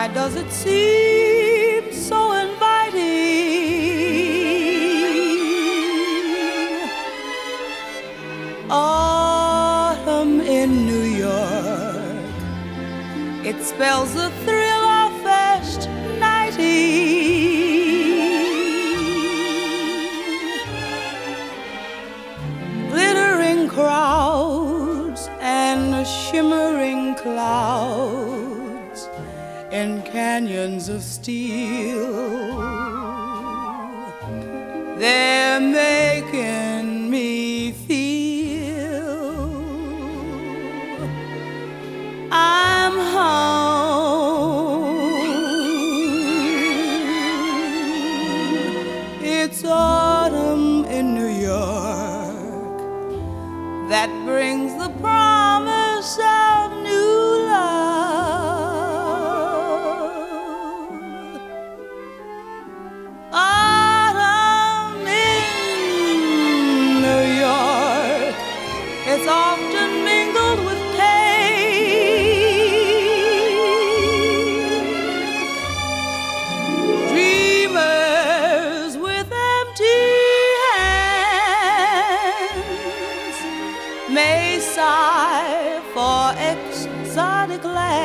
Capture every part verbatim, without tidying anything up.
Why does it seem so inviting? Autumn in New York, it spells the thrill of first nighting. Glittering crowds and shimmering clouds in canyons of steel, they're making me feel I'm home. It's autumn in New York that brings the promise of new love. Autumn in New York, it's often mingled with pain. Dreamers with empty hands may sigh for exotic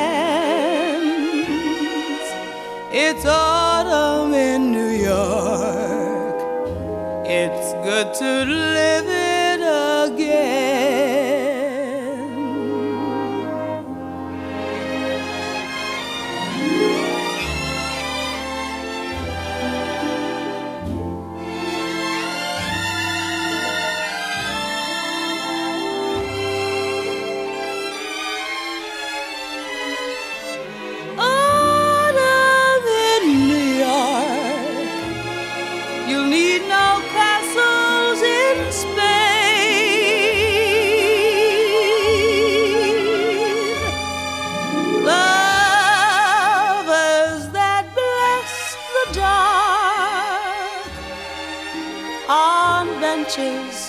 lands. It's autumn in New York, it's good to live it again. Autumn in New York, you'll need no castles in Spain. Lovers that bless the dark on benches